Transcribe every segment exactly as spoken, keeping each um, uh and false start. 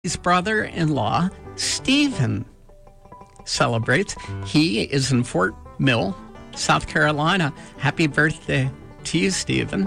His brother-in-law, Stephen, celebrates. He is in Fort Mill, South Carolina. Happy birthday to you, Stephen.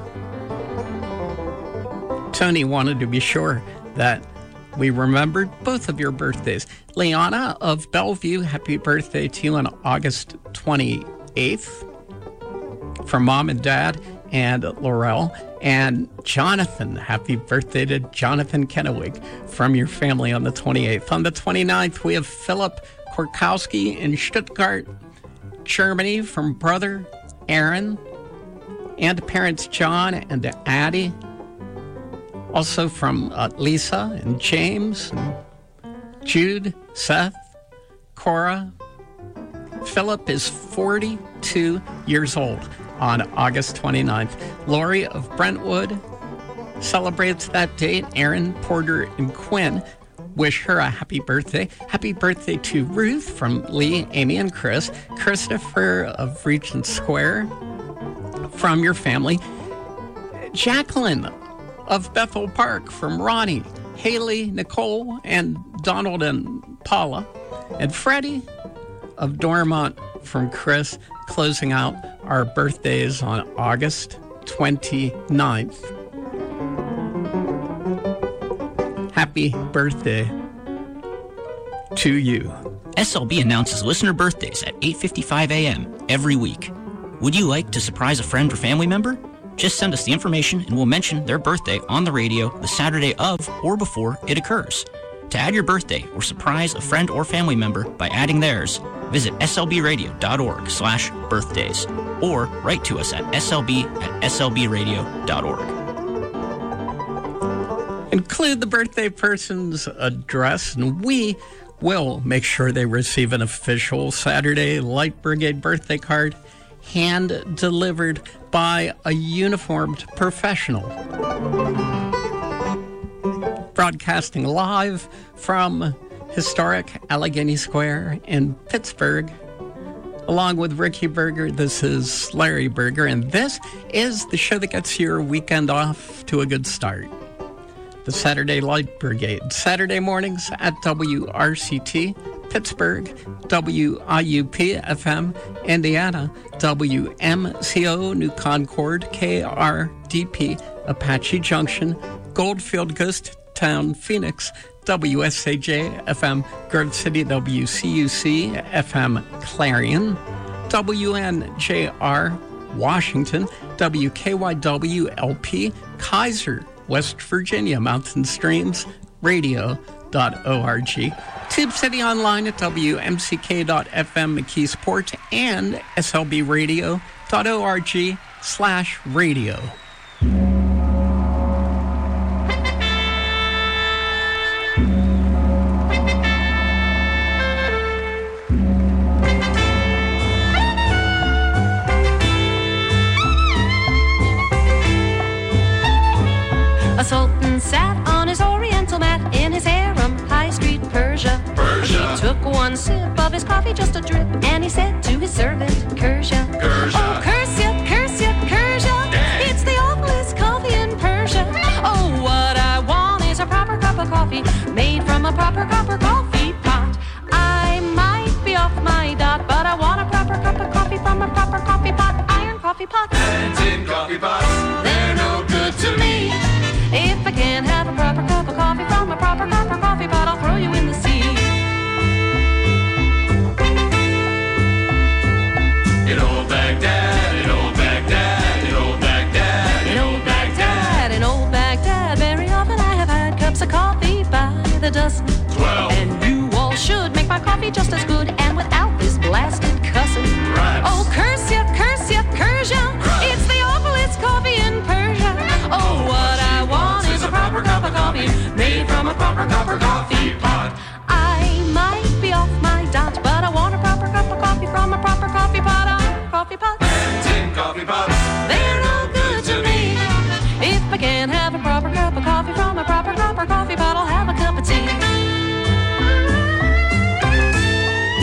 Tony wanted to be sure that we remembered both of your birthdays. Liana of Bellevue, happy birthday to you on August twenty-eighth. From Mom and Dad and Laurel. And Jonathan, happy birthday to Jonathan Kennewick from your family on the twenty-eighth. On the twenty-ninth, we have Philip Korkowski in Stuttgart, Germany, from brother Aaron and parents John and Addie. Also from uh, Lisa and James and Jude, Seth, Cora. Philip is forty-two years old on August twenty-ninth. Lori of Brentwood celebrates that date. Aaron, Porter, and Quinn wish her a happy birthday. Happy birthday to Ruth from Lee, Amy, and Chris. Christopher of Regent Square from your family. Jacqueline of Bethel Park from Ronnie. Haley, Nicole, and Donald and Paula. And Freddie of Dormont from Chris, closing out our birthdays on August twenty-ninth. Happy birthday to you. S L B announces listener birthdays at eight fifty-five a.m. every week. Would you like to surprise a friend or family member? Just send us the information and we'll mention their birthday on the radio the Saturday of or before it occurs. To add your birthday or surprise a friend or family member by adding theirs, visit slbradio.org slash birthdays or write to us at slb at slbradio.org. Include the birthday person's address, and we will make sure they receive an official Saturday Light Brigade birthday card hand-delivered by a uniformed professional. Broadcasting live from historic Allegheny Square in Pittsburgh. Along with Ricky Berger, this is Larry Berger, and this is the show that gets your weekend off to a good start. The Saturday Light Brigade, Saturday mornings at W R C T, Pittsburgh, W I U P F M, Indiana, W M C O, New Concord, K R D P, Apache Junction, Goldfield, Ghost Town, Phoenix, W S A J F M, Grove City, W C U C F M, Clarion, W N J R, Washington, W K Y W L P, Kaiser, West Virginia, Mountain Streams Radio dot org, Tube City online at W M C K dot F M, McKeesport, and S L B radio dot org slash radio. A sultan sat on his oriental mat in his harem, High Street, Persia. Persia. He took one sip of his coffee, just a drip, and he said to his servant, Kursia, Kursia. Oh, Kursia, Kursia, Kursia, yeah. It's the awfulest coffee in Persia. Oh, what I want is a proper cup of coffee, made from a proper copper coffee pot. I might be off my dot, but I want a proper cup of coffee from a proper coffee pot, iron coffee pot. And tin coffee pots, they're no good to me. If I can't have a proper cup of coffee from a proper copper coffee pot, I'll throw you in the sea. In old Baghdad, in old Baghdad, in old Baghdad, in old Baghdad, in old Baghdad, very often I have had cups of coffee by the dozen. Twelve. And you all should make my coffee just as good and without this blasted cussing. Rats. Oh, curse ya, curse ya, Persia. Rats. It's the awfulest coffee in Persia. Oh, what I want is a proper cup of coffee, made from a proper copper coffee pot. I might be off my dot, but I want a proper cup of coffee from a proper coffee pot, a coffee pot. And tin coffee pots, They're no good to me. If I can't have a proper cup of coffee from a proper copper coffee pot, I'll have a cup of tea.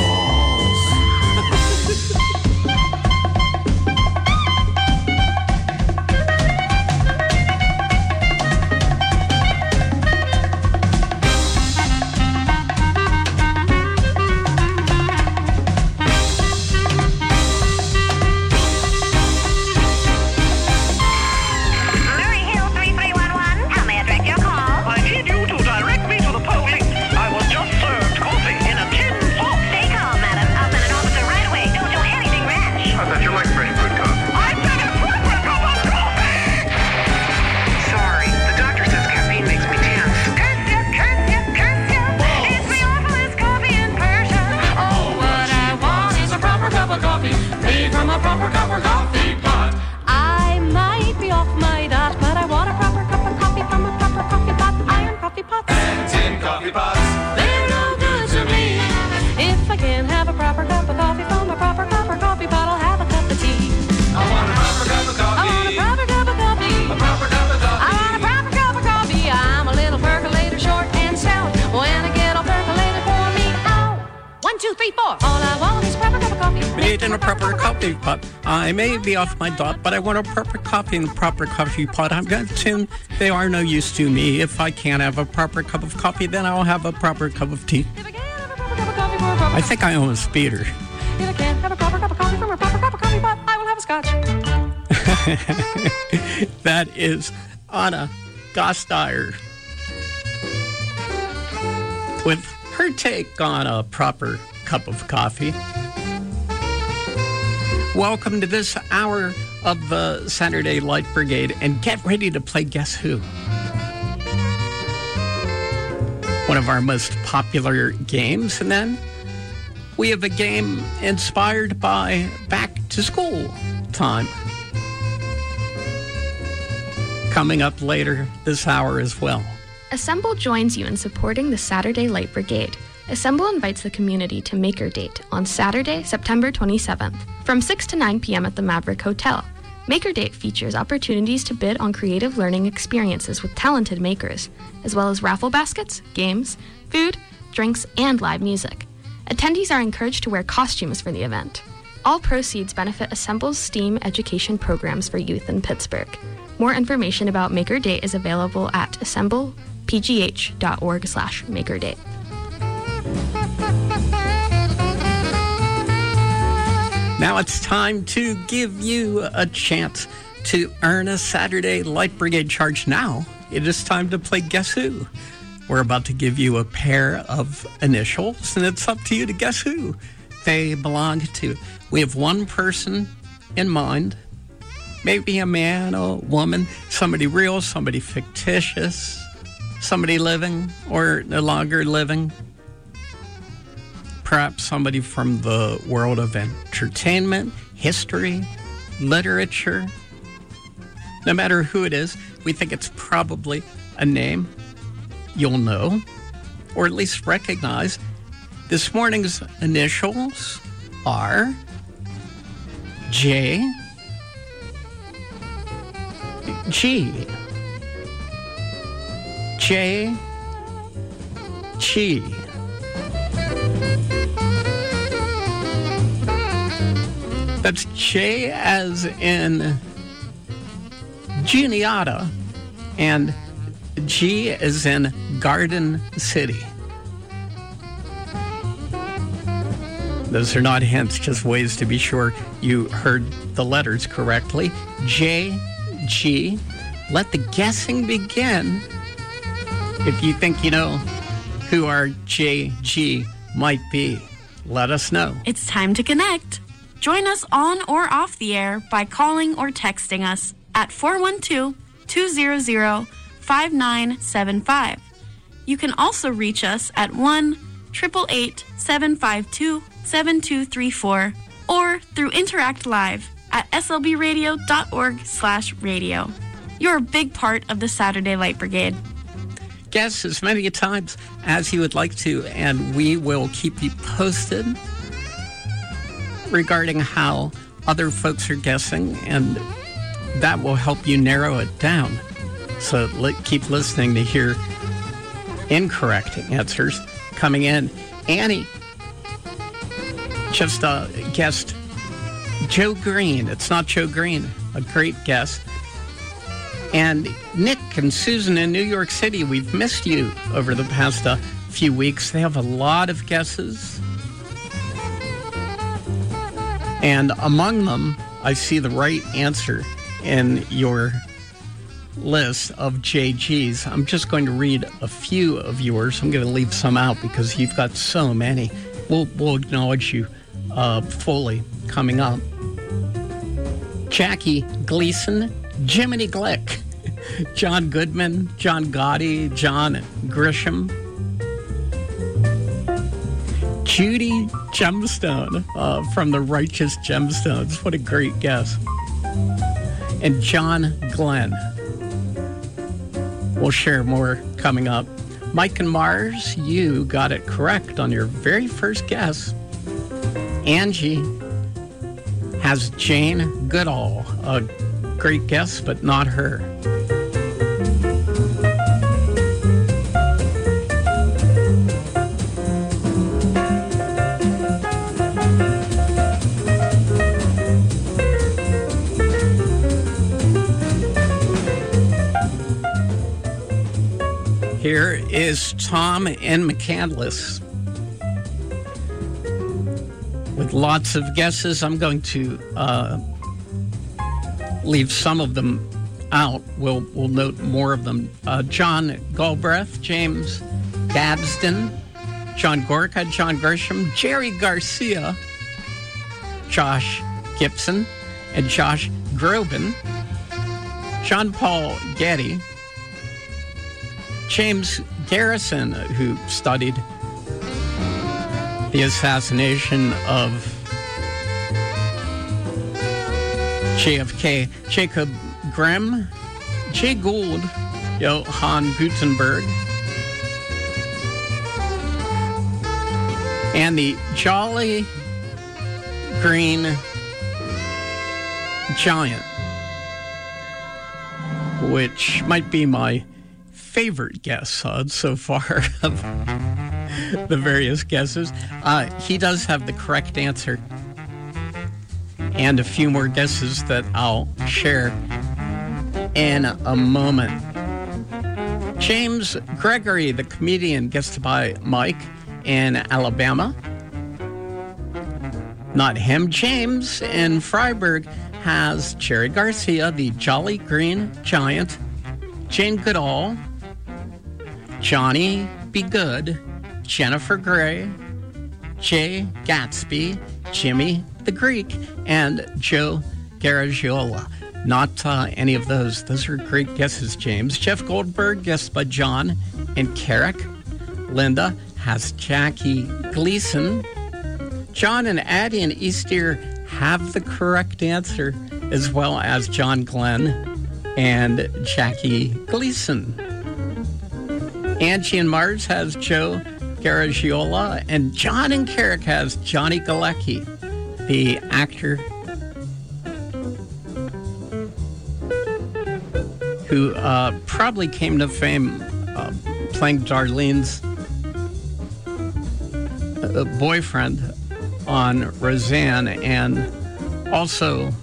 three, four. All I want is a proper cup of coffee. Made in a proper coffee pot. I may be off my dot, but I want a proper coffee in a proper coffee pot. I'm going to, they are no use to me. If I can't have a proper cup of coffee, then I'll have a proper cup of tea. If I can't have a proper cup of coffee for a proper I think I own a speeder. If I can't have a proper cup of coffee from a proper cup of coffee pot, I will have a scotch. That is Anna Gasteyer with her take on a proper cup of coffee. Welcome to this hour of the Saturday Light Brigade, and get ready to play Guess Who? One of our most popular games, and then we have a game inspired by back to school time. Coming up later this hour as well. Assemble joins you in supporting the Saturday Light Brigade. Assemble invites the community to Maker Date on Saturday, September twenty-seventh, from six to nine p.m. at the Maverick Hotel. Maker Date features opportunities to bid on creative learning experiences with talented makers, as well as raffle baskets, games, food, drinks, and live music. Attendees are encouraged to wear costumes for the event. All proceeds benefit Assemble's STEAM education programs for youth in Pittsburgh. More information about Maker Date is available at assemblepgh.org slash Maker Date. Now it's time to give you a chance to earn a Saturday Light Brigade charge. Now it is time to play Guess Who? We're about to give you a pair of initials, and it's up to you to guess who they belong to. We have one person in mind, maybe a man, a woman, somebody real, somebody fictitious, somebody living or no longer living. Perhaps somebody from the world of entertainment, history, literature. No matter who it is, we think it's probably a name you'll know, or at least recognize. This morning's initials are J, G, J, G. That's J as in Juniata, and G as in Garden City. Those are not hints, just ways to be sure you heard the letters correctly. J, G. Let the guessing begin. If you think you know who our J, G might be, let us know. It's time to connect. Join us on or off the air by calling or texting us at four one two, two zero zero, five nine seven five. You can also reach us at one, eight eight eight, seven five two, seven two three four or through Interact Live at slbradio.org slash radio. You're a big part of the Saturday Light Brigade. Guess as many times as you would like to, and we will keep you posted regarding how other folks are guessing, and that will help you narrow it down. So li- keep listening to hear incorrect answers coming in. Annie just uh, guessed Joe Green. It's not Joe Green. A great guess. And Nick and Susan in New York City, we've missed you over the past uh, few weeks. They have a lot of guesses. And among them, I see the right answer in your list of J Gs. I'm just going to read a few of yours. I'm going to leave some out because you've got so many. We'll, we'll acknowledge you uh, fully coming up. Jackie Gleason, Jiminy Glick, John Goodman, John Gotti, John Grisham, Judy Gemstone uh, from the Righteous Gemstones. What a great guess. And John Glenn. We'll share more coming up. Mike and Mars, you got it correct on your very first guess. Angie has Jane Goodall. A great guess, but not her. is Tom and McCandless. With lots of guesses, I'm going to uh, leave some of them out. We'll, we'll note more of them. Uh, John Galbraith, James Gadsden, John Gorka, John Grisham, Jerry Garcia, Josh Gibson, and Josh Groban, John Paul Getty, James Garrison, who studied the assassination of J F K, Jacob Grimm, Jay Gould, Johann Gutenberg, and the Jolly Green Giant, which might be my favorite guess uh, so far of the various guesses. Uh, he does have the correct answer, and a few more guesses that I'll share in a moment. James Gregory, the comedian, guessed by Mike in Alabama. Not him. James in Freiburg has Jerry Garcia, the Jolly Green Giant, Jane Goodall, Johnny Be Good, Jennifer Gray, Jay Gatsby, Jimmy the Greek, and Joe Garagiola. Not uh, any of those. Those are great guesses, James. Jeff Goldberg, guessed by John and Carrick. Linda has Jackie Gleason. John and Addie and Easter have the correct answer, as well as John Glenn and Jackie Gleason. Angie and Mars has Joe Garagiola, and John and Carrick has Johnny Galecki, the actor who uh, probably came to fame uh, playing Darlene's uh, boyfriend on Roseanne, and also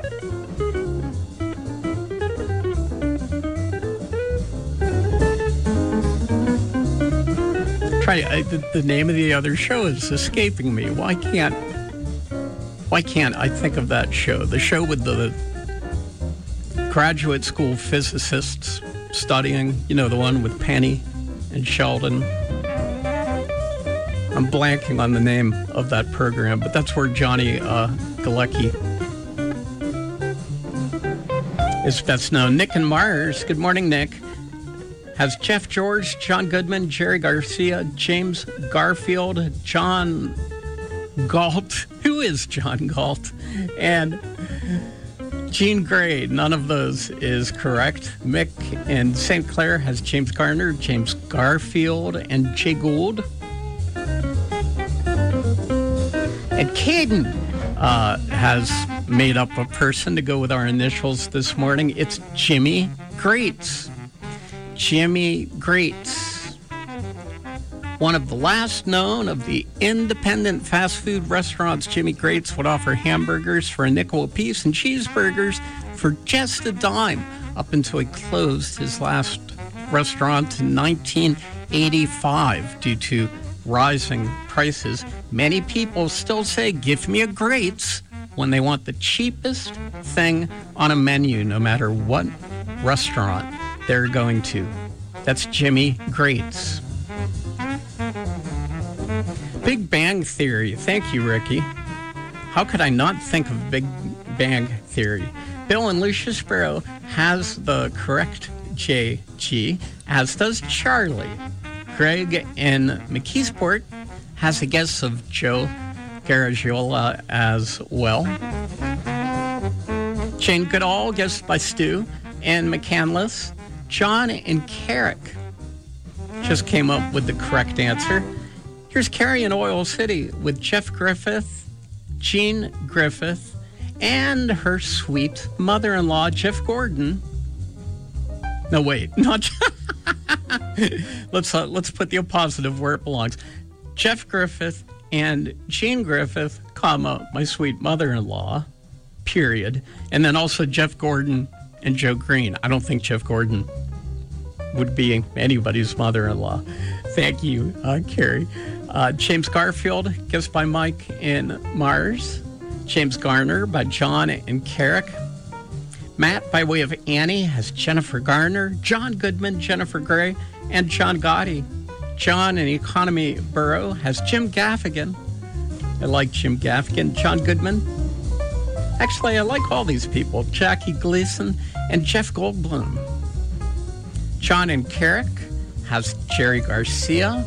try I, the, the name of the other show is escaping me. Why can't why can't I think of that show? The show with the graduate school physicists studying, you know, the one with Penny and Sheldon. I'm blanking on the name of that program, but that's where Johnny uh, Galecki is best known. Nick and Mars, good morning, Nick, has Jeff George, John Goodman, Jerry Garcia, James Garfield, John Galt. Who is John Galt? And Jean Grey. None of those is correct. Mick in Saint Clair has James Garner, James Garfield, and Jay Gould. And Caden uh, has made up a person to go with our initials this morning. It's Jimmy Greats. Jimmy Greats. One of the last known of the independent fast food restaurants, Jimmy Greats would offer hamburgers for a nickel apiece and cheeseburgers for just a dime up until he closed his last restaurant in nineteen eighty-five due to rising prices. Many people still say, "Give me a Greats," when they want the cheapest thing on a menu, no matter what restaurant they're going to. That's Jimmy Greats. Big Bang Theory. Thank you, Ricky. How could I not think of Big Bang Theory? Bill and Lucia Sparrow has the correct J G, as does Charlie. Greg in McKeesport has a guess of Joe Garagiola as well. Jane Goodall, guessed by Stu and McCandless. John and Carrick just came up with the correct answer. Here's Carrie in Oil City with Jeff Griffith, Jean Griffith, and her sweet mother-in-law, Jeff Gordon. No, wait, not let's uh, let's put the appositive where it belongs. Jeff Griffith and Jean Griffith, comma, my sweet mother-in-law, period. And then also Jeff Gordon and Joe Green. I don't think Jeff Gordon would be anybody's mother-in-law. Thank you, uh, Carrie. Uh, James Garfield, Gifts by Mike and Mars. James Garner by John and Carrick. Matt, by way of Annie, has Jennifer Garner. John Goodman, Jennifer Gray, and John Gotti. John in Economy Borough has Jim Gaffigan. I like Jim Gaffigan. John Goodman. Actually, I like all these people. Jackie Gleason and Jeff Goldblum. John and Carrick has Jerry Garcia.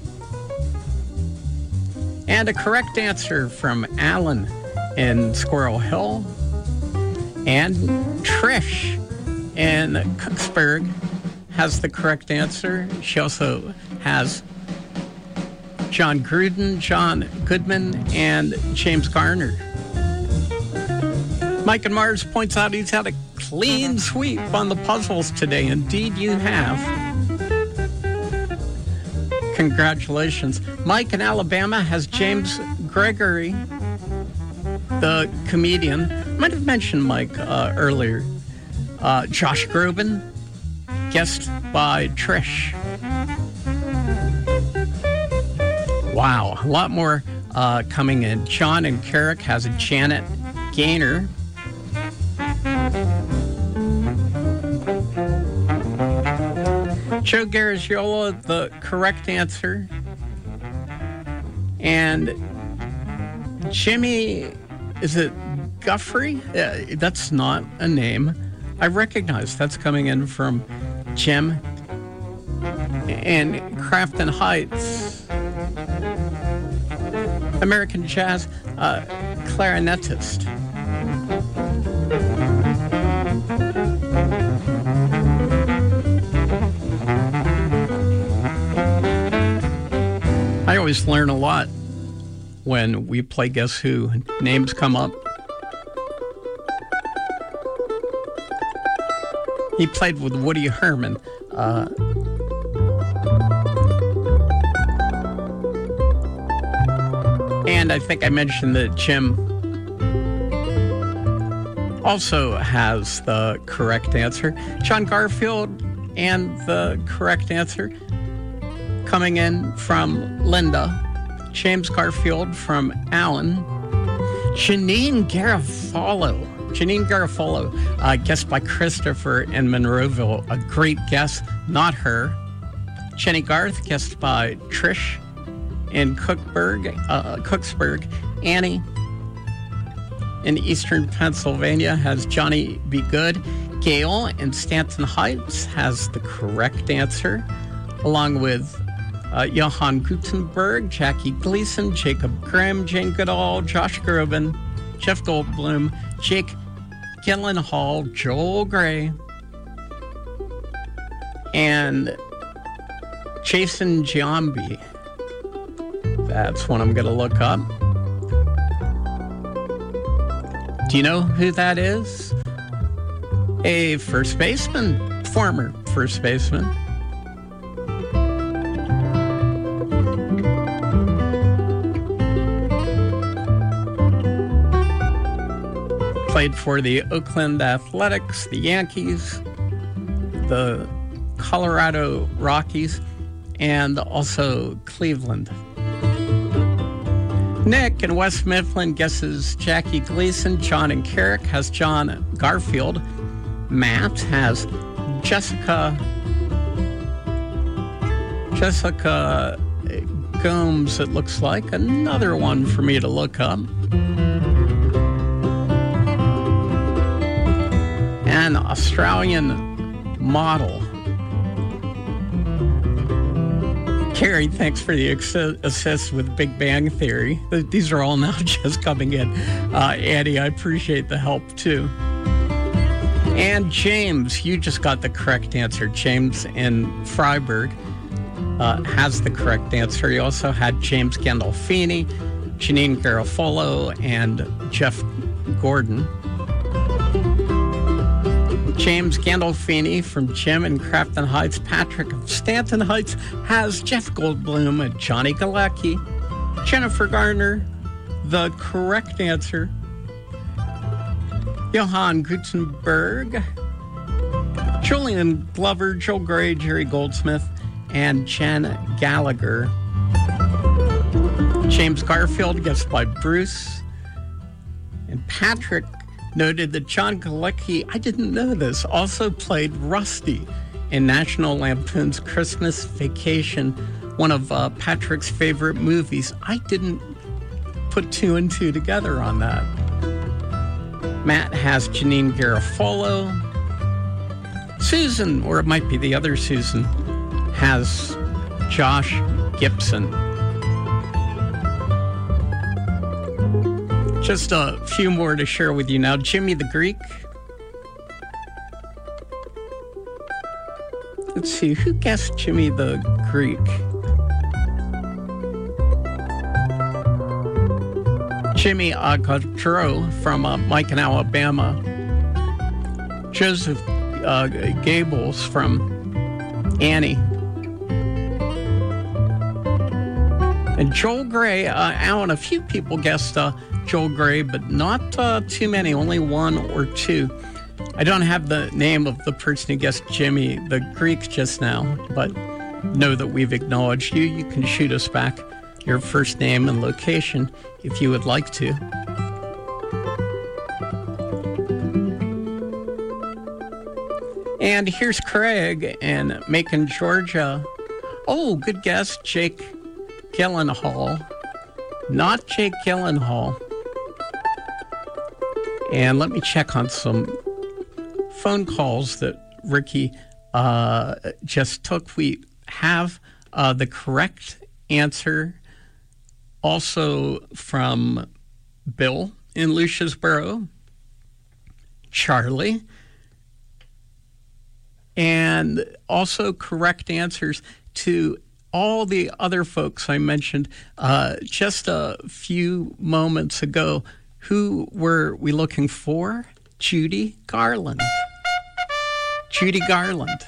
And a correct answer from Alan in Squirrel Hill. And Trish in Cooksburg has the correct answer. She also has John Gruden, John Goodman, and James Garner. Mike and Mars points out he's had a clean sweep on the puzzles today. Indeed, you have. Congratulations. Mike in Alabama has James Gregory, the comedian. Might have mentioned Mike uh, earlier. Uh, Josh Groban, guest by Trish. Wow, a lot more uh, coming in. John and Carrick has a Janet Gaynor. Joe Garagiola, the correct answer. And Jimmy, is it Guffrey? Uh, that's not a name I recognize. That's coming in from Jim and Crafton Heights. American jazz uh, clarinetist. I always learn a lot when we play Guess Who. Names come up. He played with Woody Herman. Uh, and I think I mentioned that Jim also has the correct answer. John Garfield and the correct answer coming in from Linda. James Garfield from Alan. Janine Garofalo. Janine Garofalo, uh, guessed by Christopher in Monroeville. A great guess, not her. Jenny Garth, guessed by Trish in Cookburg, uh, Cooksburg. Annie in Eastern Pennsylvania has Johnny B. Good. Gail in Stanton Heights has the correct answer, along with Uh, Johann Gutenberg, Jackie Gleason, Jacob Grimm, Jane Goodall, Josh Groban, Jeff Goldblum, Jake Gyllenhaal, Joel Gray, and Jason Giambi. That's what I'm going to look up. Do you know who that is? A first baseman, former first baseman. Played for the Oakland Athletics, the Yankees, the Colorado Rockies, and also Cleveland. Nick in West Mifflin guesses Jackie Gleason. John and Carrick has John Garfield. Matt has Jessica Jessica Gomes, it looks like. Another one for me to look up. An Australian model. Carrie, thanks for the assist with Big Bang Theory. These are all now just coming in. Uh, Annie, I appreciate the help too. And James, you just got the correct answer. James in Freiburg uh, has the correct answer. He also had James Gandolfini, Janine Garofalo, and Jeff Gordon. James Gandolfini from Jim in Crafton Heights. Patrick of Stanton Heights has Jeff Goldblum and Johnny Galecki. Jennifer Garner, the correct answer. Johann Gutenberg. Julian Glover, Joel Gray, Jerry Goldsmith, and Jen Gallagher. James Garfield, guest by Bruce. And Patrick noted that John Galecki, I didn't know this, also played Rusty in National Lampoon's Christmas Vacation, one of uh, Patrick's favorite movies. I didn't put two and two together on that. Matt has Janine Garofalo. Susan, or it might be the other Susan, has Josh Gibson. Just a few more to share with you now. Jimmy the Greek. Let's see, who guessed Jimmy the Greek? Jimmy Agadro from uh, Mike in Alabama. Joseph uh, Gables from Annie. And Joel Gray, uh, Alan, a few people guessed uh, Joel Gray, but not uh, too many, only one or two. I don't have the name of the person who guessed Jimmy the Greek just now, but know that we've acknowledged you. You can shoot us back your first name and location if you would like to. And here's Craig in Macon, Georgia. Oh, good guess, Jake Gyllenhaal. Not Jake Gyllenhaal. And let me check on some phone calls that Ricky uh, just took. We have uh, the correct answer also from Bill in Luciusboro, Charlie, and also correct answers to all the other folks I mentioned uh, just a few moments ago. Who were we looking for? Judy Garland. Judy Garland.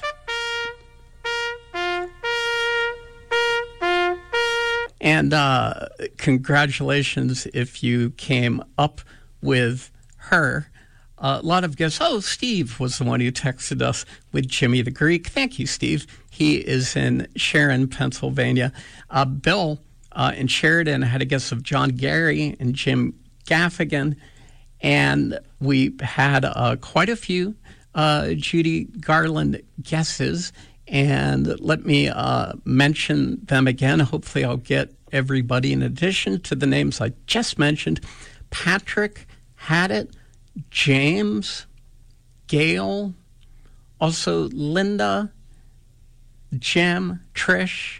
And uh, congratulations if you came up with her. Uh, a lot of guests. Oh, Steve was the one who texted us with Jimmy the Greek. Thank you, Steve. He is in Sharon, Pennsylvania. Uh, Bill uh, in Sheridan had a guess of John Gary and Jim Gaffigan. And we had uh, quite a few uh, Judy Garland guesses. And let me uh, mention them again. Hopefully I'll get everybody. In addition to the names I just mentioned, Patrick had it, James, Gail, also Linda, Jem, Trish,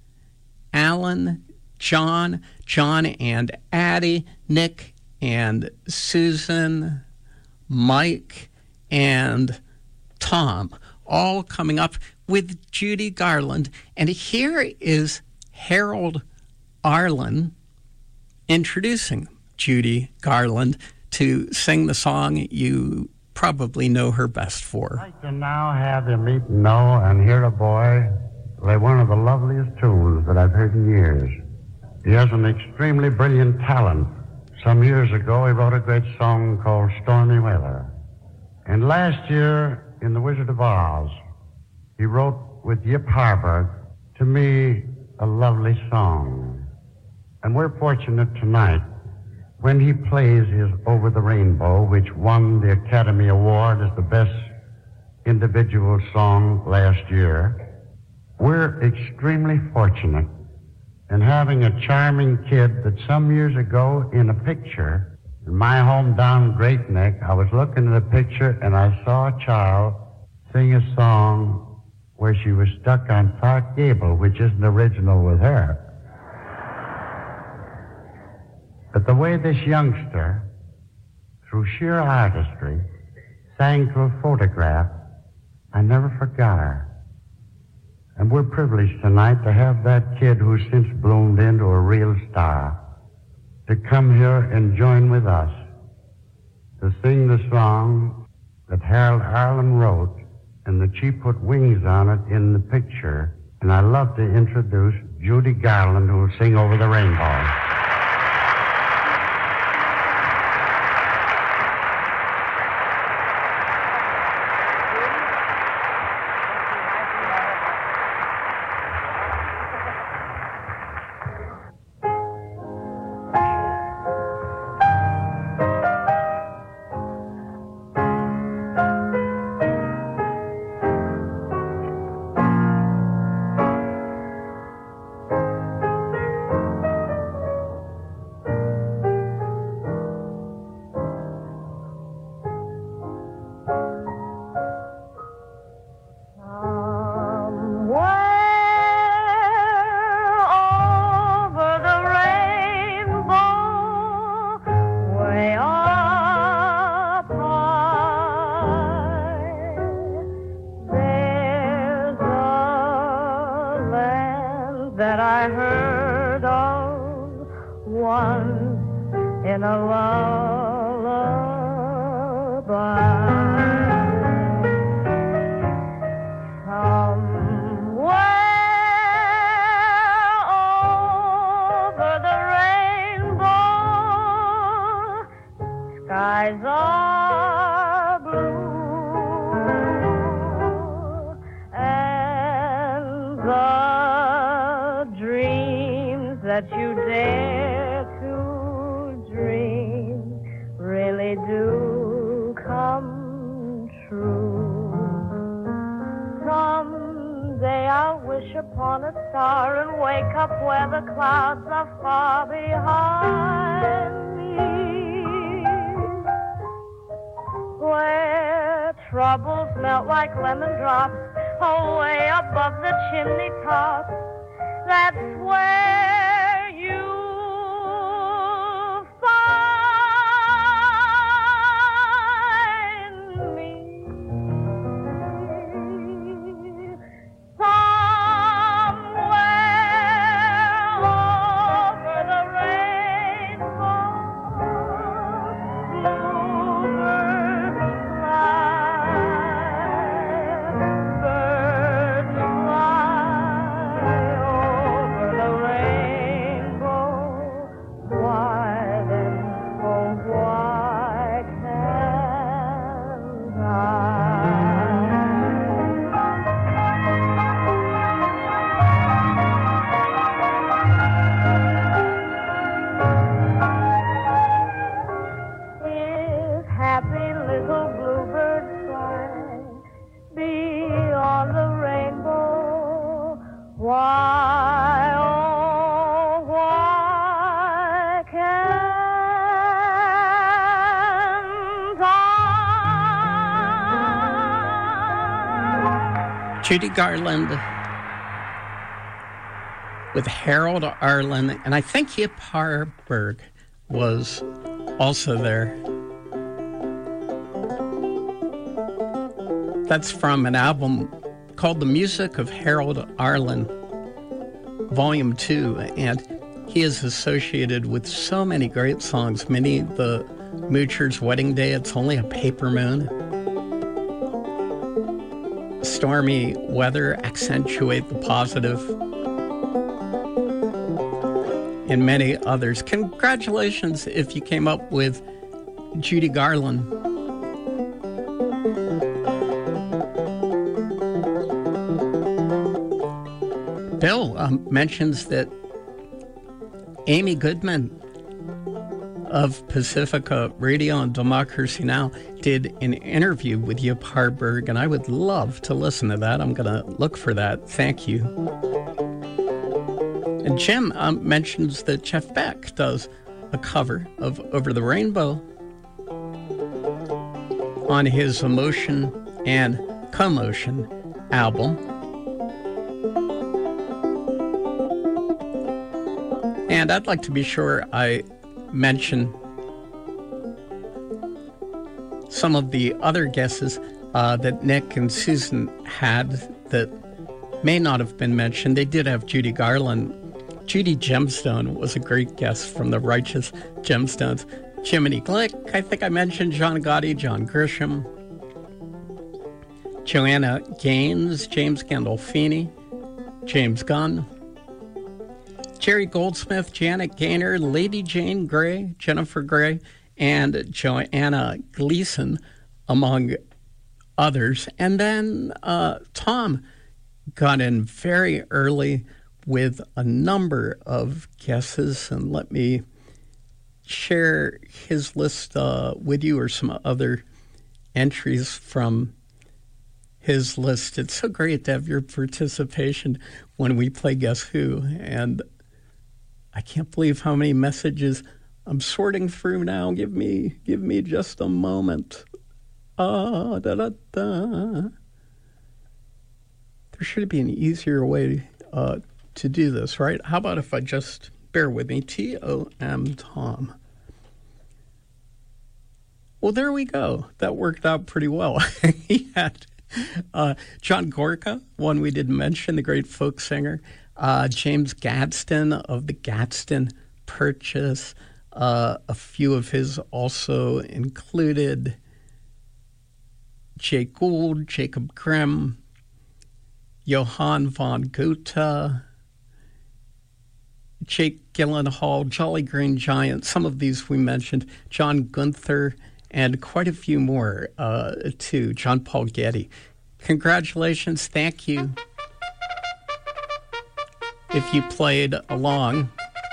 Alan, John, John and Addie, Nick and Susan, Mike and Tom, all coming up with Judy Garland. And here is Harold Arlen introducing Judy Garland to sing the song you probably know her best for. I can now have you meet and know and hear a boy play one of the loveliest tunes that I've heard in years. He has an extremely brilliant talent. Some years ago, he wrote a great song called Stormy Weather. And last year, in The Wizard of Oz, he wrote with Yip Harburg, to me, a lovely song. And we're fortunate tonight, when he plays his Over the Rainbow, which won the Academy Award as the best individual song last year, we're extremely fortunate in having a charming kid that some years ago in a picture, in my home down Great Neck, I was looking at a picture and I saw a child sing a song where she was stuck on Park Gable, which isn't original with her. But the way this youngster, through sheer artistry, sang to a photograph, I never forgot her. And we're privileged tonight to have that kid who's since bloomed into a real star to come here and join with us to sing the song that Harold Arlen wrote and that she put wings on it in the picture. And I'd love to introduce Judy Garland, who will sing Over the Rainbow. once in a lullaby. Skies are blue, and the dreams that you dare to dream really do come true. Someday I'll wish upon a star and wake up where the clouds are far behind me, where troubles melt like lemon drops away above the chimney tops. That's where you'll find me. Somewhere over the rainbow, bluebirds why, oh, why can't I? Judy Garland with Harold Arlen, and I think Yip Harburg was also there. That's from an album called The Music of Harold Arlen, Volume two, and he is associated with so many great songs. Minnie the Moocher's Wedding Day, It's Only a Paper Moon. Stormy Weather, Accentuate the Positive, and many others. Congratulations if you came up with Judy Garland. Bill um, mentions that Amy Goodman of Pacifica Radio and Democracy Now! Did an interview with Yip Harburg, and I would love to listen to that. I'm going to look for that. Thank you. And Jim um, mentions that Jeff Beck does a cover of Over the Rainbow on his Emotion and Commotion album. And I'd like to be sure I mention some of the other guesses uh, that Nick and Susan had that may not have been mentioned. They did have Judy Garland. Judy Gemstone was a great guest from the Righteous Gemstones. Jiminy Glick, I think I mentioned John Gotti, John Grisham, Joanna Gaines, James Gandolfini, James Gunn, Jerry Goldsmith, Janet Gaynor, Lady Jane Grey, Jennifer Grey, and Joanna Gleason, among others. And then uh, Tom got in very early with a number of guesses, and let me share his list uh, with you, or some other entries from his list. It's so great to have your participation when we play Guess Who, and I can't believe how many messages I'm sorting through now. Give me, give me just a moment. Ah, da da da. There should be an easier way uh, to do this, right? How about if I just bear with me? T O M Tom. Well, there we go. That worked out pretty well. He had uh, John Gorka, one we didn't mention, the great folk singer. Uh, James Gadsden of the Gadsden purchase. Uh, a few of his also included Jay Gould, Jacob Grimm, Johann von Goethe, Jake Gyllenhaal, Jolly Green Giant, some of these we mentioned, John Gunther, and quite a few more, uh, too, John Paul Getty. Congratulations, thank you. If you played along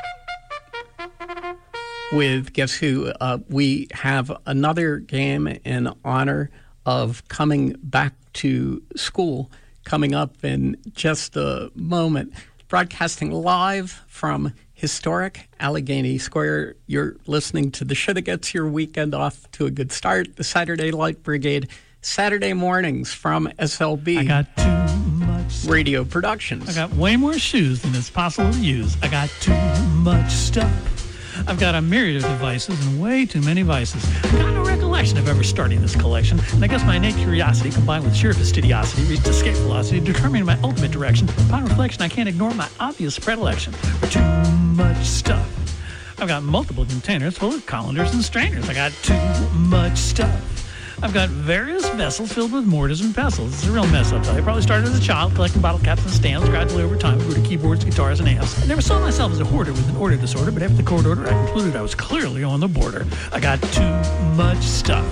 with Guess Who, uh, we have another game in honor of coming back to school coming up in just a moment. Broadcasting live from historic Allegheny Square. You're listening to the show that gets your weekend off to a good start, the Saturday Light Brigade, Saturday mornings from S L B. I got too much stuff. Radio Productions. I got way more shoes than it's possible to use. I got too much stuff. I've got a myriad of devices and way too many vices. I've got no recollection of ever starting this collection, and I guess my innate curiosity combined with sheer fastidiosity reached escape velocity, determining my ultimate direction. Upon reflection, I can't ignore my obvious predilection for too much stuff. I've got multiple containers full of colanders and strainers. I got too much stuff. I've got various vessels filled with mortars and pestles. It's a real mess, I'll tell you. I probably started as a child collecting bottle caps and stands. Gradually over time, grew to keyboards, guitars, and amps. I never saw myself as a hoarder with an order disorder, but after the court order, I concluded I was clearly on the border. I got too much stuff.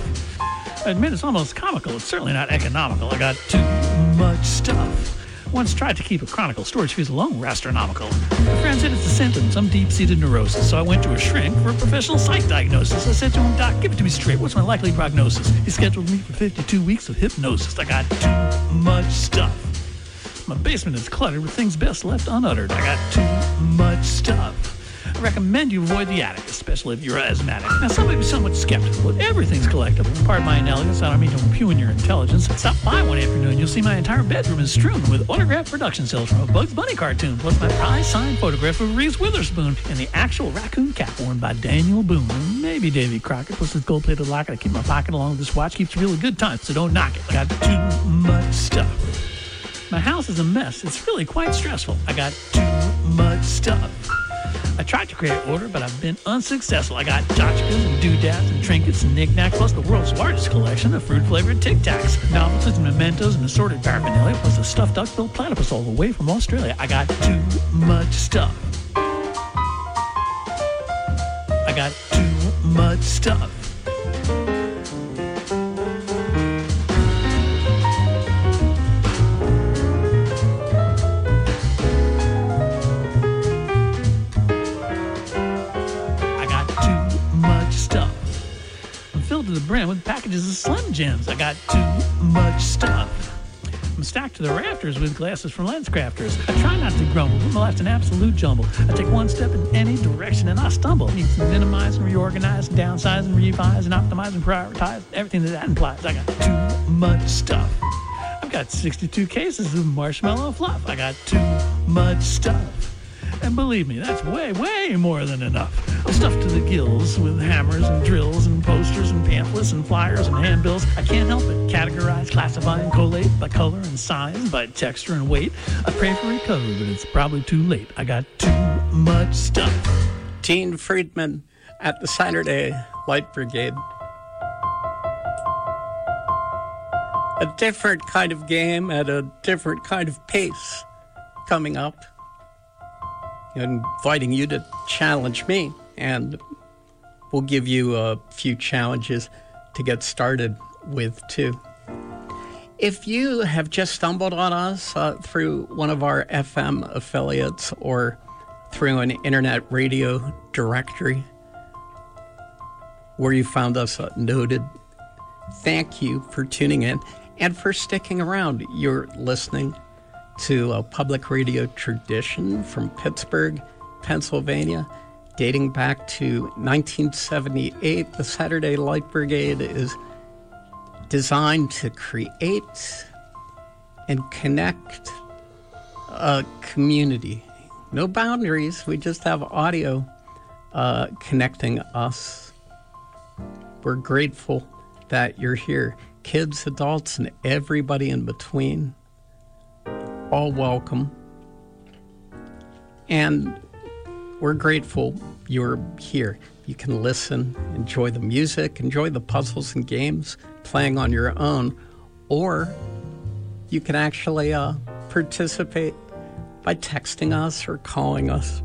I admit it's almost comical. It's certainly not economical. I got too much stuff. Once tried to keep a chronicle storage fees alone were astronomical. My friend said it's a symptom, some deep-seated neurosis, so I went to a shrink for a professional psych diagnosis. I said to him, Doc, give it to me straight. What's my likely prognosis? He scheduled me for fifty-two weeks of hypnosis. I got too much stuff. My basement is cluttered with things best left unuttered. I got too much stuff. I recommend you avoid the attic, especially if you're asthmatic. Now, some may be somewhat skeptical, but everything's collectible. Pardon my inelegance, I don't mean to impugn your intelligence. Stop by one afternoon, you'll see my entire bedroom is strewn with autographed production cells from a Bugs Bunny cartoon, plus my prize signed photograph of Reese Witherspoon and the actual raccoon cap worn by Daniel Boone, and maybe Davy Crockett, plus this gold-plated locket I keep in my pocket along with this watch. Keeps a really good time, so don't knock it. I got too much stuff. My house is a mess. It's really quite stressful. I got too much stuff. I tried to create order, but I've been unsuccessful. I got tchotchkes and doodads and trinkets and knickknacks, plus the world's largest collection of fruit-flavored Tic Tacs, novelties and mementos and assorted paraphernalia, plus a stuffed duck-billed platypus all the way from Australia. I got too much stuff. I got too much stuff. To the brim with packages of Slim Jims. I got too much stuff. I'm stacked to the rafters with glasses from Lens Crafters. I try not to grumble, but my life's an absolute jumble. I take one step in any direction and I stumble. I need to minimize and reorganize and downsize and revise and optimize and prioritize everything that that implies. I got too much stuff. I've got sixty-two cases of marshmallow fluff. I got too much stuff. And believe me, that's way, way more than enough. I'm stuffed to the gills with hammers and drills and posters and pamphlets and flyers and handbills. I can't help but categorize, classify, and collate by color and size, by texture and weight. I pray for recovery, but it's probably too late. I got too much stuff. Gene Friedman at the Saturday Light Brigade. A different kind of game at a different kind of pace coming up. Inviting you to challenge me, and we'll give you a few challenges to get started with, too. If you have just stumbled on us uh, through one of our F M affiliates or through an internet radio directory where you found us uh, noted, thank you for tuning in and for sticking around. You're listening to a public radio tradition from Pittsburgh, Pennsylvania, dating back to nineteen seventy-eight. The Saturday Light Brigade is designed to create and connect a community. No boundaries. We just have audio uh, connecting us. We're grateful that you're here. Kids, adults, and everybody in between. All welcome. And we're grateful you're here. You can listen, enjoy the music, enjoy the puzzles and games, playing on your own, or you can actually uh, participate by texting us or calling us.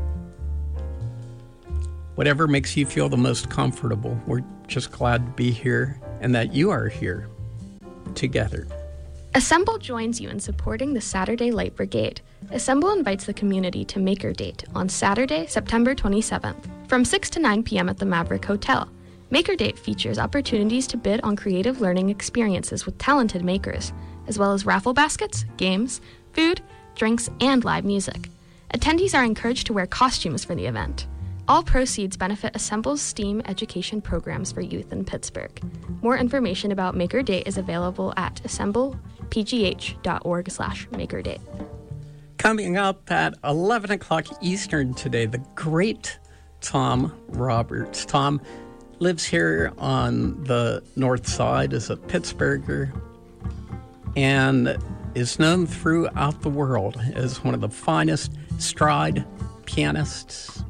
Whatever makes you feel the most comfortable. We're just glad to be here and that you are here together. Assemble joins you in supporting the Saturday Light Brigade. Assemble invites the community to Maker Date on Saturday, September twenty-seventh, from six to nine p.m. at the Maverick Hotel. Maker Date features opportunities to bid on creative learning experiences with talented makers, as well as raffle baskets, games, food, drinks, and live music. Attendees are encouraged to wear costumes for the event. All proceeds benefit Assemble's STEAM education programs for youth in Pittsburgh. More information about Maker Date is available at assemblepgh.org slash Maker Date. Coming up at eleven o'clock Eastern today, the great Tom Roberts. Tom lives here on the north side, is a Pittsburgher, and is known throughout the world as one of the finest stride pianists,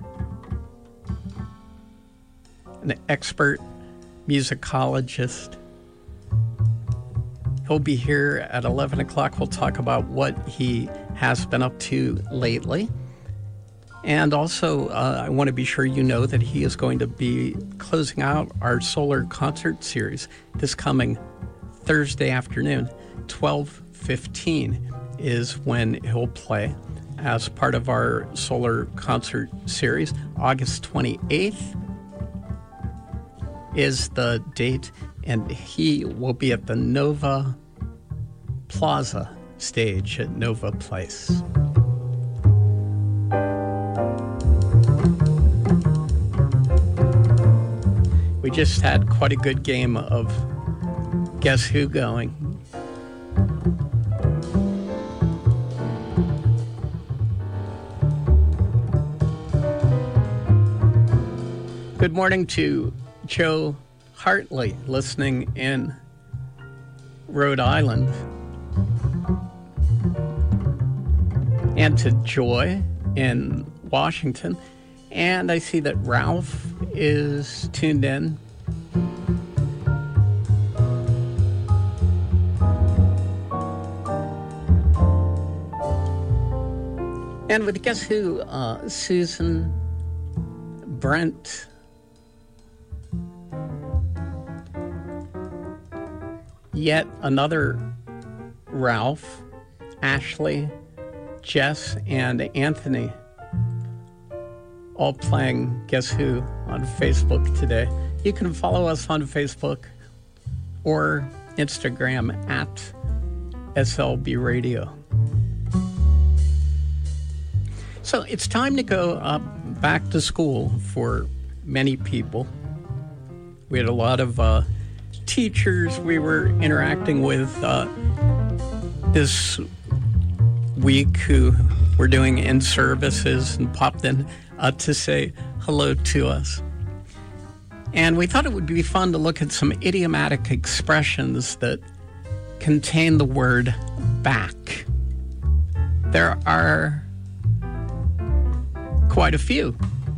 an expert musicologist. He'll be here at eleven o'clock. We'll talk about what he has been up to lately. And also, uh, I want to be sure you know that he is going to be closing out our solar concert series this coming Thursday afternoon. twelve fifteen is when he'll play as part of our solar concert series. August twenty-eighth is the date, and he will be at the Nova Plaza stage at Nova Place. We just had quite a good game of Guess Who going. Good morning to Joe Hartley, listening in Rhode Island. And to Joy in Washington. And I see that Ralph is tuned in. And with Guess Who, uh, Susan, Brent, yet another Ralph, Ashley, Jess, and Anthony, all playing Guess Who on Facebook today. You can follow us on Facebook or Instagram at S L B Radio. So it's time to go uh, back to school for many people. We had a lot of uh, teachers we were interacting with uh, this week who were doing in-services and popped in uh, to say hello to us. And we thought it would be fun to look at some idiomatic expressions that contain the word back. There are quite a few.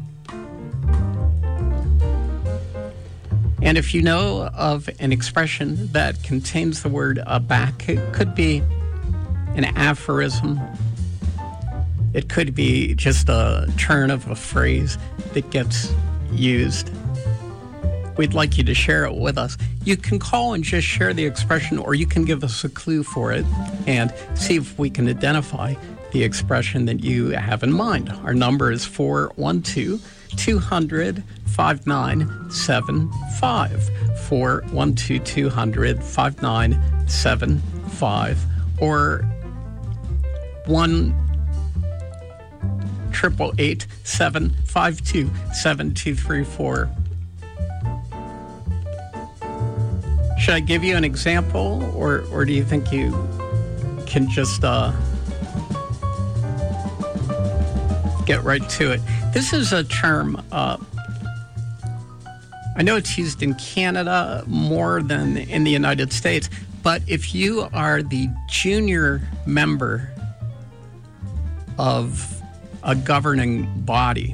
And if you know of an expression that contains the word uh, back, it could be an aphorism. It could be just a turn of a phrase that gets used. We'd like you to share it with us. You can call and just share the expression, or you can give us a clue for it and see if we can identify the expression that you have in mind. Our number is four one two, two hundred, five nine seven five. four one two, two hundred, five nine seven five. Or one triple eight seven five two seven two three four. Should I give you an example, or or do you think you can just uh, get right to it? This is a term. Uh, I know it's used in Canada more than in the United States, but if you are the junior member of a governing body,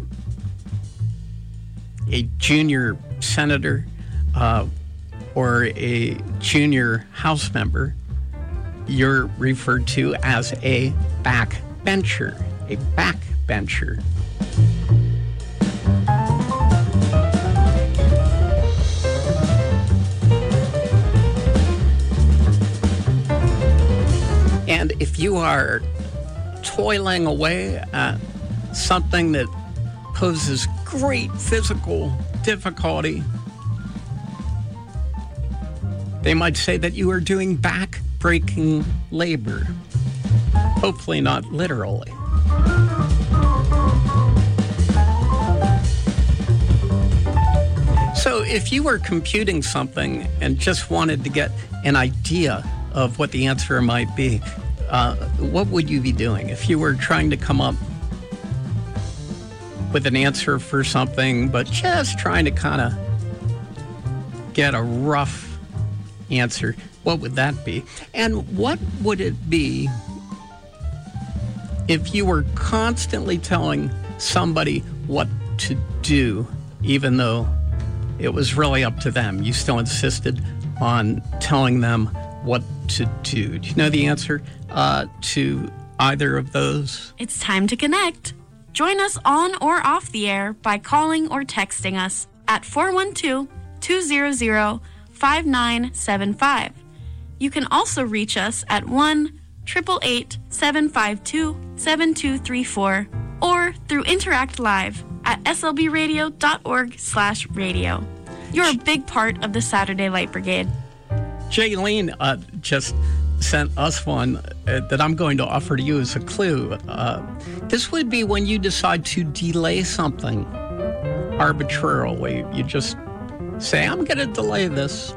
a junior senator uh, or a junior House member, you're referred to as a backbencher, a backbencher. And if you are toiling away at something that poses great physical difficulty, they might say that you are doing back-breaking labor. Hopefully not literally. So if you were computing something and just wanted to get an idea of what the answer might be, uh, what would you be doing? If you were trying to come up with an answer for something, but just trying to kind of get a rough answer, what would that be? And what would it be if you were constantly telling somebody what to do, even though it was really up to them? You still insisted on telling them what to do. Do you know the answer uh, to either of those? It's time to connect. Join us on or off the air by calling or texting us at four one two, two zero zero, five nine seven five. You can also reach us at one eight eight eight, seven five two, seven two three four or through Interact Live at slbradio.org slash radio. You're a big part of the Saturday Light Brigade. Jaylene uh, just sent us one uh, that I'm going to offer to you as a clue. Uh, this would be when you decide to delay something arbitrarily. You just say, I'm going to delay this.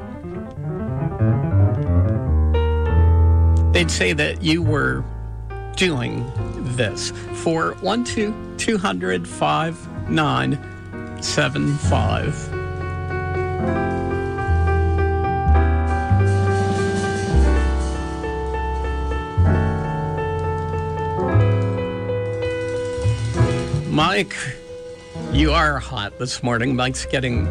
They'd say that you were doing this. four one two, two hundred, five nine seven five. Mike, you are hot this morning. Mike's getting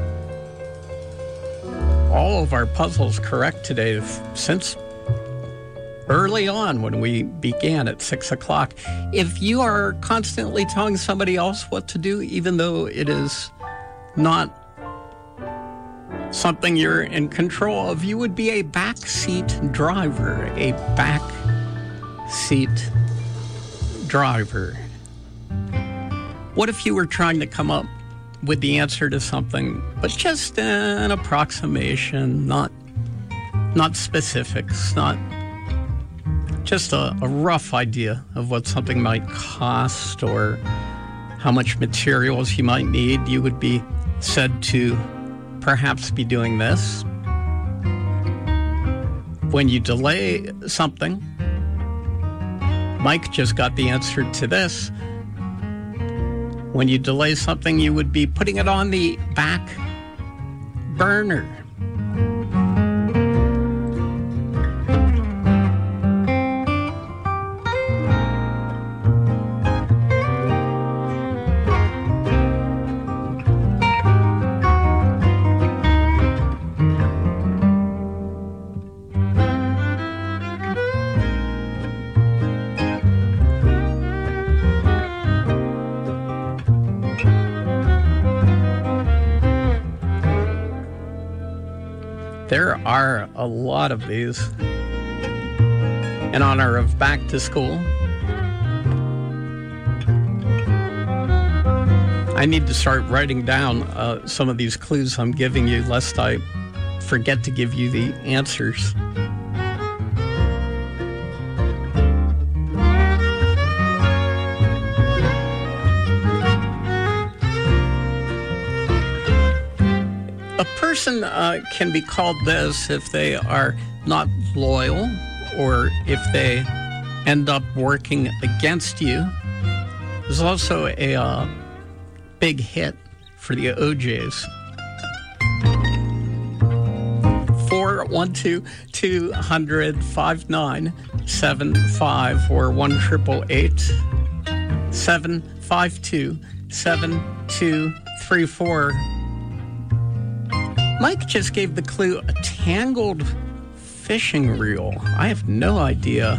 all of our puzzles correct today since early on when we began at six o'clock. If you are constantly telling somebody else what to do, even though it is not something you're in control of, you would be a backseat driver, a backseat driver. What if you were trying to come up with the answer to something, but just an approximation, not not specifics, not just a, a rough idea of what something might cost or how much materials you might need? You would be said to perhaps be doing this. When you delay something, Mike just got the answer to this. When you delay something, you would be putting it on the back burner. There are a lot of these in honor of back to school. I need to start writing down uh, some of these clues I'm giving you, lest I forget to give you the answers. A person uh, can be called this if they are not loyal or if they end up working against you. There's also a uh, big hit for the O Js. four one two, two hundred, five nine seven five or one eight eight eight, seven five two seven two three four. Mike just gave the clue a tangled fishing reel. I have no idea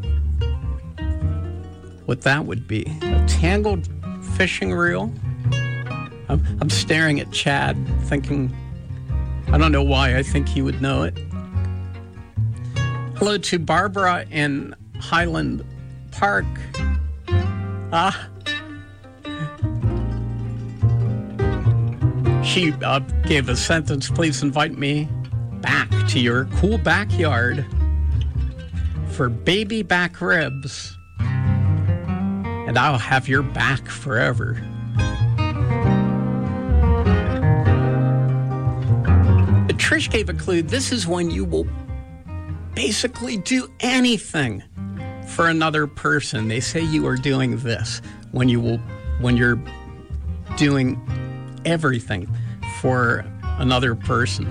what that would be. A tangled fishing reel? I'm, I'm staring at Chad, thinking, I don't know why I think he would know it. Hello to Barbara in Highland Park. Ah. She uh, gave a sentence, please invite me back to your cool backyard for baby back ribs, and I'll have your back forever. Trish gave a clue. This is when you will basically do anything for another person. They say you are doing this when you will, when you're doing everything for another person.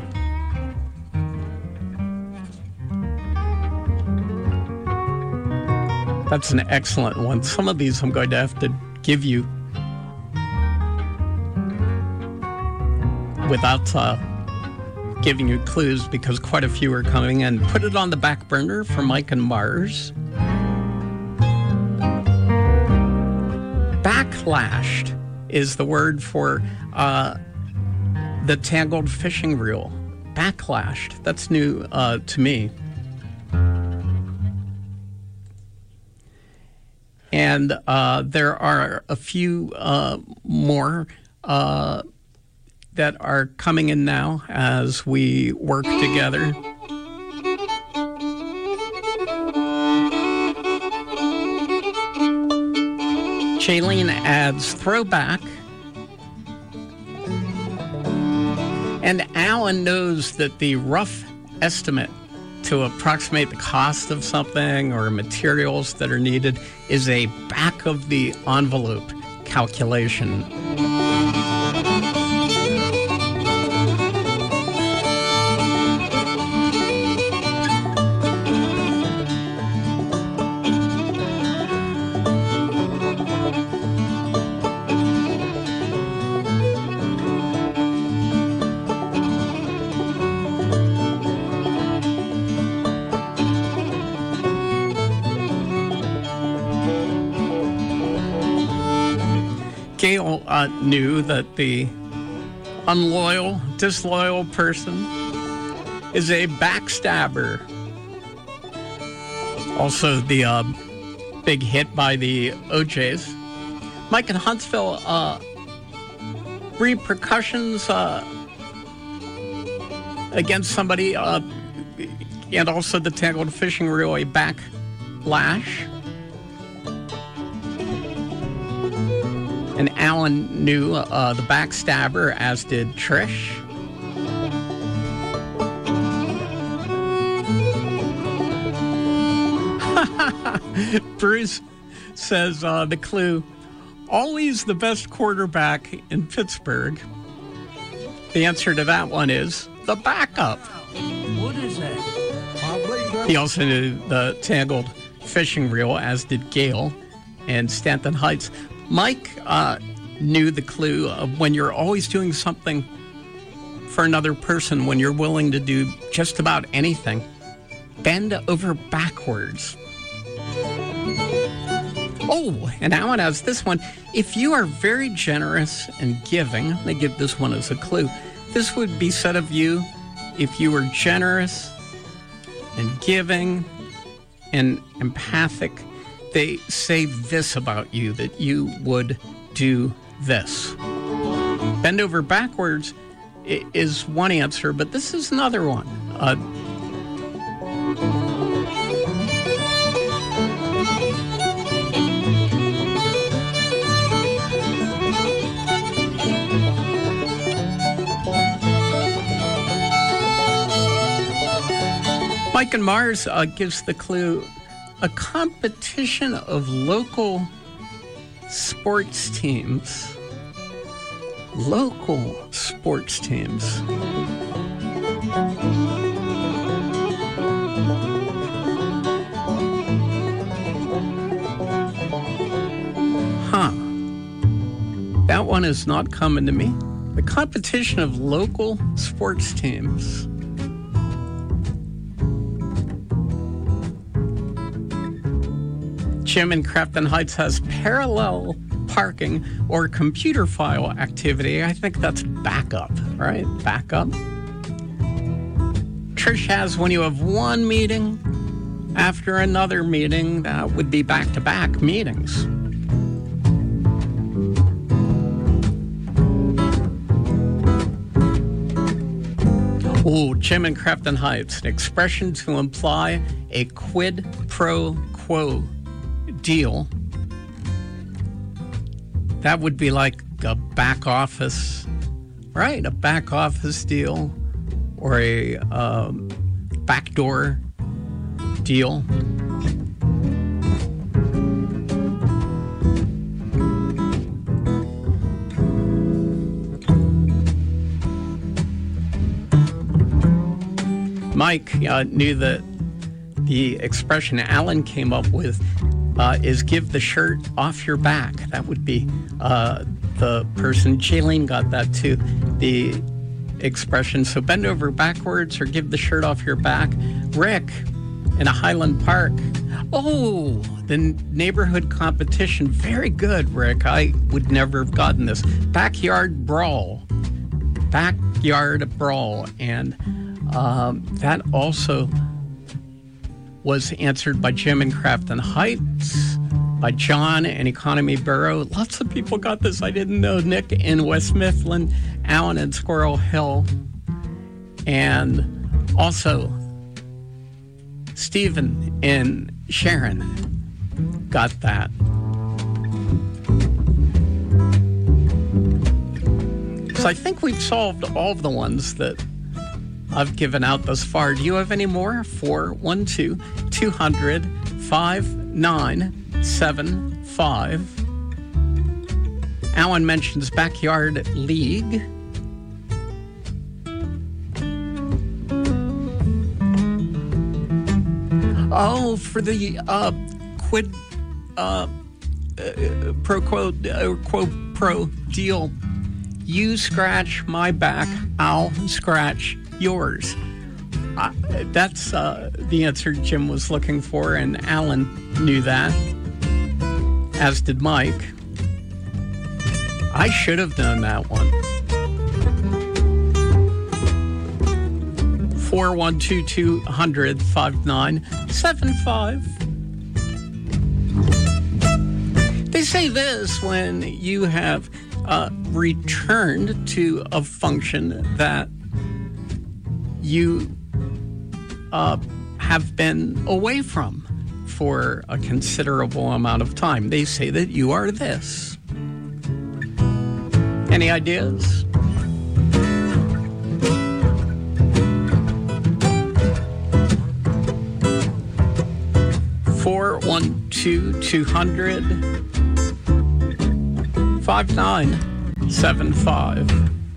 That's an excellent one. Some of these I'm going to have to give you without uh, giving you clues because quite a few are coming in. Put it on the back burner for Mike and Mars. Backlashed is the word for uh, the tangled fishing reel. Backlashed. That's new uh, to me. And uh, there are a few uh, more uh, that are coming in now as we work together. Shailene adds throwback. And Alan knows that the rough estimate to approximate the cost of something or materials that are needed is a back of the envelope calculation. Gail uh, knew that the unloyal, disloyal person is a backstabber. Also, the uh, big hit by the O Js. Mike in Huntsville, uh, repercussions uh, against somebody, uh, and also the tangled fishing reel, a backlash. And Alan knew uh, the backstabber, as did Trish. Bruce says uh, the clue, always the best quarterback in Pittsburgh. The answer to that one is the backup. What is that? He also knew the tangled fishing reel, as did Gail and Stanton Heights. Mike uh, knew the clue of when you're always doing something for another person, when you're willing to do just about anything. Bend over backwards. Oh, and Alan has this one. If you are very generous and giving, they give this one as a clue. This would be said of you if you were generous and giving and empathic. They say this about you, that you would do this. Bend over backwards is one answer, but this is another one. Uh, Mike and Mars uh, gives the clue, a competition of local sports teams. Local sports teams. Huh. one is not coming to me. The competition of local sports teams. Jim in Crafton Heights has parallel parking or computer file activity. I think that's backup, right? Backup. Trish has when you have one meeting after another meeting, that would be back-to-back meetings. Oh, Jim in Crafton Heights, an expression to imply a quid pro quo deal. That would be like a back office, right? A back office deal or a um, backdoor deal. Mike uh, knew that the expression Alan came up with uh, is give the shirt off your back. That would be uh, the person. Jaylene got that too, the expression. So bend over backwards or give the shirt off your back. Rick in a Highland Park. Oh, the neighborhood competition. Very good, Rick. I would never have gotten this. Backyard brawl. Backyard brawl. And um, that also was answered by Jim in Crafton Heights, by John in Economy Borough. Lots of people got this. I didn't know. Nick in West Mifflin, Alan in Squirrel Hill, and also Stephen in Sharon got that. So I think we've solved all of the ones that I've given out thus far. Do you have any more? four one two, two hundred, five nine seven five. Alan mentions Backyard League. Oh, for the uh, quid uh, uh, pro quo uh, quo pro deal. You scratch my back, I'll scratch yours. Uh, that's uh, the answer Jim was looking for, and Alan knew that, as did Mike. I should have known that one. four one two, two hundred, five nine seven five. They say this when you have uh, returned to a function that you uh, have been away from for a considerable amount of time. They say that you are this. Any ideas? four one two, two hundred, five nine seven five.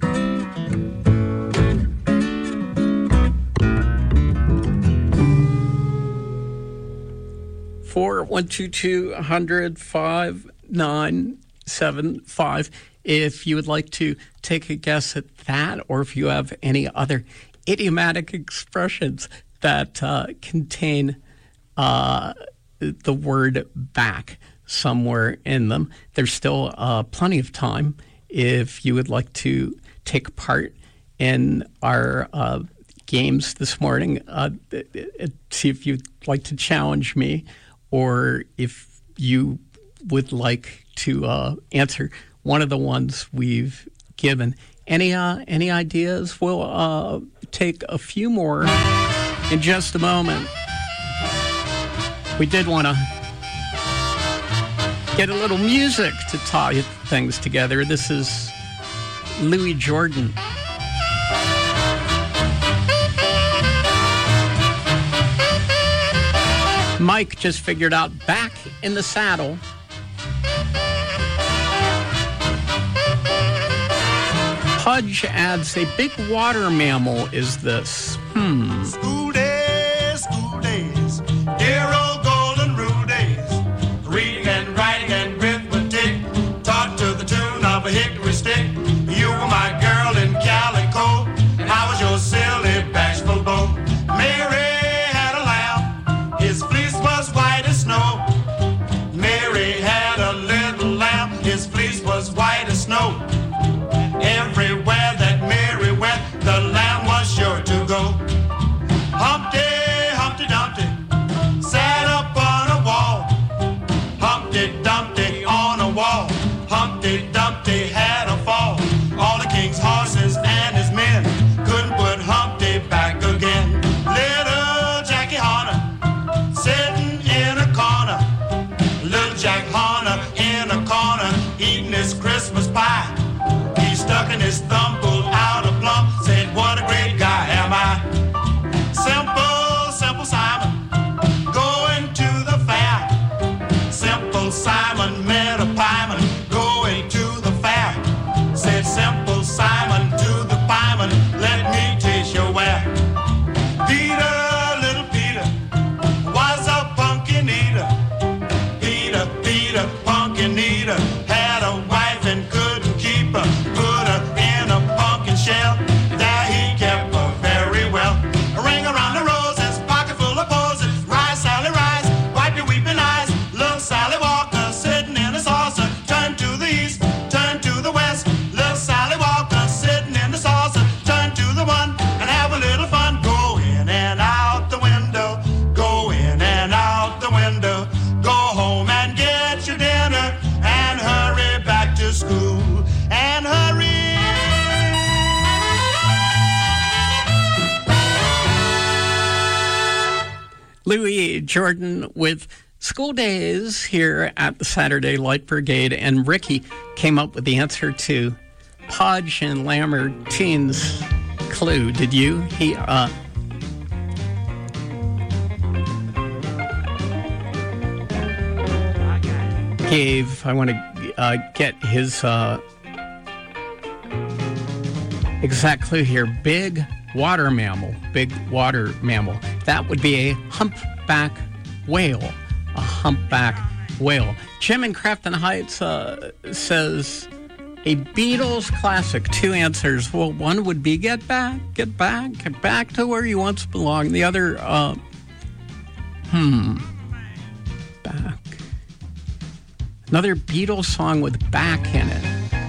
four one two, two hundred, five nine seven five. If you would like to take a guess at that, or if you have any other idiomatic expressions that uh, contain uh, the word back somewhere in them, there's still uh, plenty of time if you would like to take part in our uh, games this morning. Uh, see if you'd like to challenge me, or if you would like to uh, answer one of the ones we've given. Any uh, any ideas? We'll uh, take a few more in just a moment. We did want to get a little music to tie things together. This is Louis Jordan. Mike just figured out Back in the Saddle. Pudge adds, a big water mammal is this. Hmm. School days, school days, dear old golden rule days. Reading and writing and arithmetic, taught to the tune of a hickory knocking his thumb, pulled out a plum, said, what a great guy am I. Simple, simple Simon, going to the fair. Simple Simon met a pieman, going to the fair. Said Simple Simon to the pieman, let me taste your ware. Peter, little Peter, was a pumpkin eater. Peter, Peter, pumpkin eater, had a wife and couldn't keep her. Put her in a pumpkin shell, there he kept her very well. A ring around the roses, pocket full of posies. Rise, Sally, rise, wipe your weeping eyes. Look, Sally Walker, sitting in a saucer. Turn to the east, turn to the west. Look, Sally Walker, sitting in the saucer. Turn to the one and have a little fun. Go in and out the window, go in and out the window. Go home and get your dinner and hurry back to school. And hurry. Louis Jordan with School Days here at the Saturday Light Brigade, and Ricky came up with the answer to Podge and Lamartine's clue. Did you? He, uh... gave, I want to uh, get his uh, exact clue here. Big water mammal, big water mammal. That would be a humpback whale, a humpback whale. Jim in Crafton Heights uh, says a Beatles classic. Two answers. Well, one would be get back, get back, get back to where you once belonged. The other, uh, hmm, back. Another Beatles song with back in it.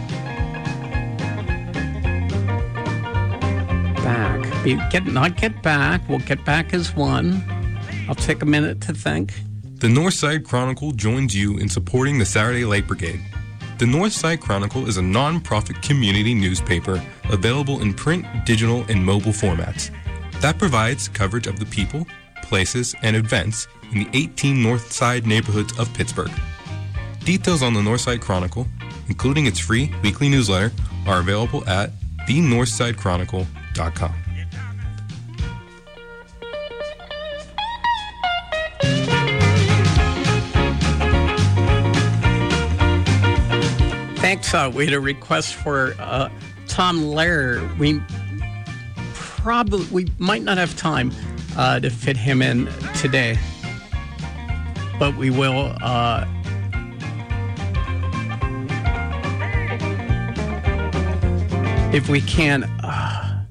Back. Be, get, not get back. We'll get back as one. I'll take a minute to think. The Northside Chronicle joins you in supporting the Saturday Light Brigade. The Northside Chronicle is a non-profit community newspaper available in print, digital, and mobile formats that provides coverage of the people, places, and events in the eighteen Northside neighborhoods of Pittsburgh. Details on the Northside Chronicle, including its free weekly newsletter, are available at the northside chronicle dot com. Thanks. Uh, we had a request for uh, Tom Lehrer. We probably we might not have time uh, to fit him in today, but we will. Uh, if we can. Uh,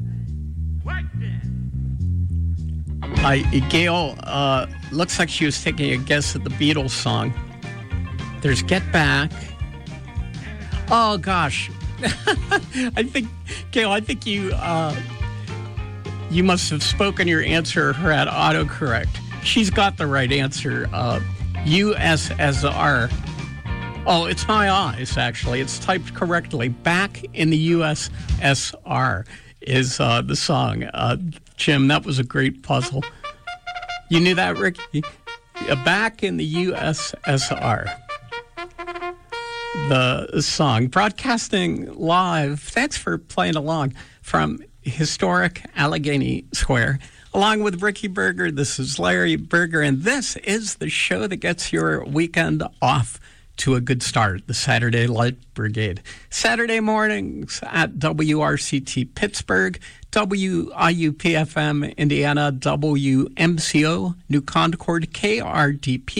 I, Gail uh, looks like she was taking a guess at the Beatles song. There's Get Back. Oh, gosh. I think, Gail, I think you uh, you must have spoken your answer her at autocorrect. She's got the right answer. Uh, U S S R. Oh, it's My Eyes, actually. It's typed correctly. Back in the U S S R is uh, the song. Uh, Jim, that was a great puzzle. You knew that, Ricky? Back in the U S S R. The song. Broadcasting live. Thanks for playing along from historic Allegheny Square. Along with Ricky Berger, this is Larry Berger, and this is the show that gets your weekend off to a good start, the Saturday Light Brigade. Saturday mornings at W R C T Pittsburgh, W I U P F M Indiana, W M C O New Concord, K R D P